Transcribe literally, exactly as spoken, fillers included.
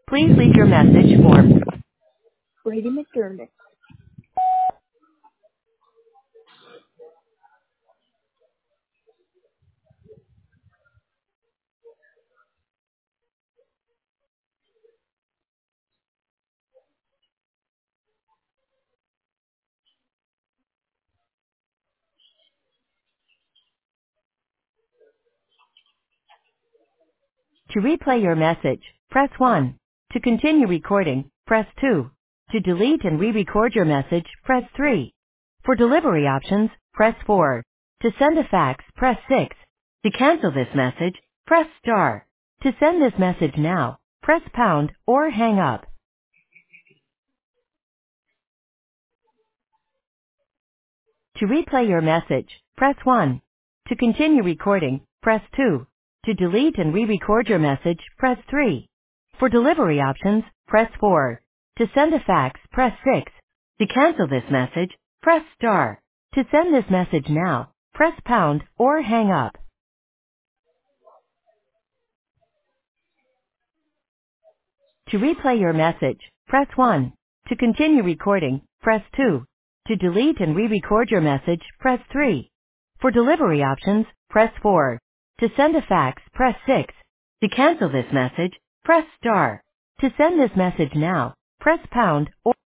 Please leave your message for Brady McDermott. To replay your message, press one. To continue recording, press two. To delete and re-record your message, press three. For delivery options, press four. To send a fax, press six. To cancel this message, press star. To send this message now, press pound or hang up. To replay your message, press one. To continue recording, press two. To delete and re-record your message, press three. For delivery options, press four. To send a fax, press six. To cancel this message, press star. To send this message now, press pound or hang up. To replay your message, press one. To continue recording, press two. To delete and re-record your message, press three. For delivery options, press four. To send a fax, press six. To cancel this message, press star. To send this message now, press pound or